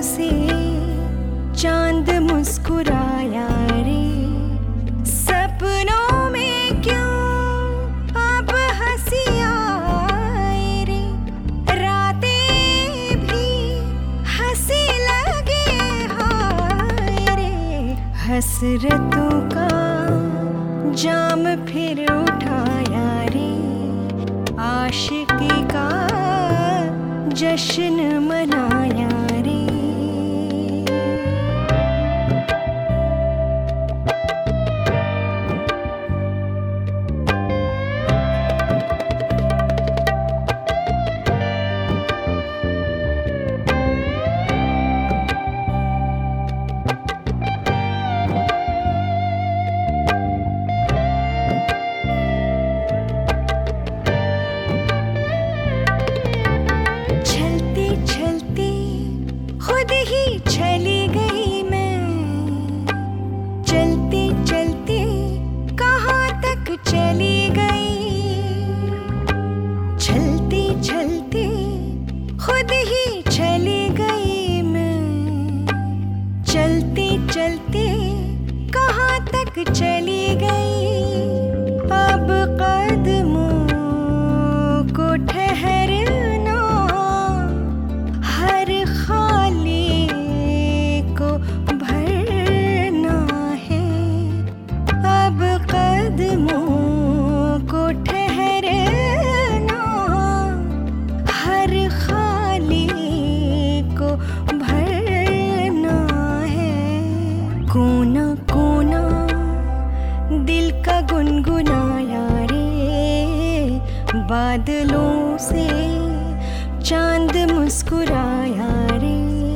से चांद मुस्कुराया रे, सपनों में क्यों अब हंसी आए रे, रातें भी हंसी लगे हाय रे। हसरतों का जाम फिर उठाया रे, आशिकी का जश्न मनाया रे। खुद ही चली गई मैं, चलते चलते कहाँ तक चली गई। चलते चलते खुद ही चली गई मैं, चलते चलते कहाँ तक चली गई। अब कदमों को ठहरना हर खाली को भरना है। अब कदमों को ठहरना हर खाली को भरना है। कोना कोना दिल का गुनगुनाया रे, बादलों से चांद मुस्कुराया रे।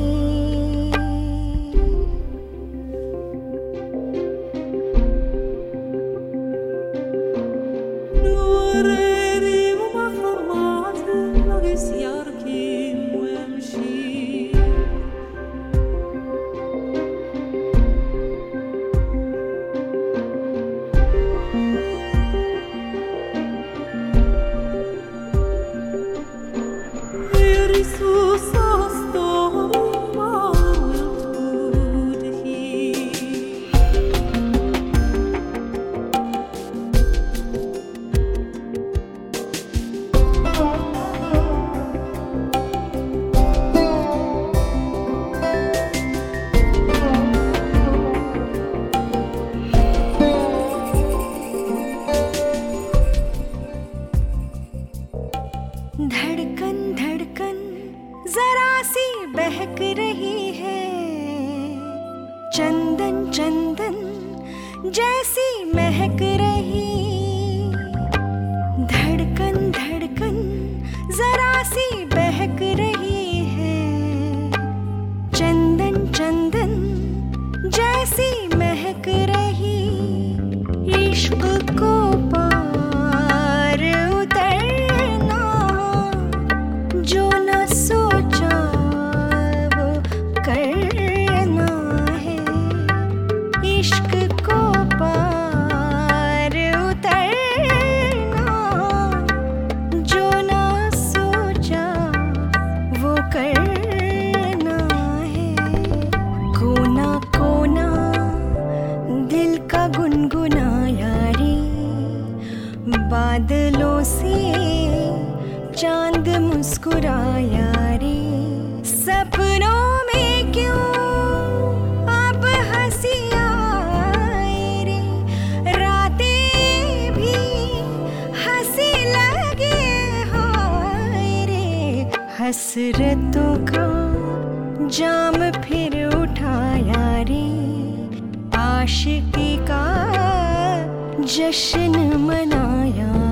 धड़कन धड़कन जरा सी बहक रही है, चंदन चंदन जैसी महक रही। धड़कन धड़कन जरा सी बहक रही है, चंदन चंदन जैसी महक रही। इश्क को पार उतरना जो न सोचा वो करना है। इश्क को पार उतरना जो न सोचा वो करना है। कोना कोना दिल का गुनगुनाया रे, बादलों से चांद मुस्कुराया रे। सपनों में क्यों अब हंसी आए रे, रातें भी हंसी लगे हाय रे। हसरतों का जाम फिर उठाया रे, आशिकी का जश्न मनाया।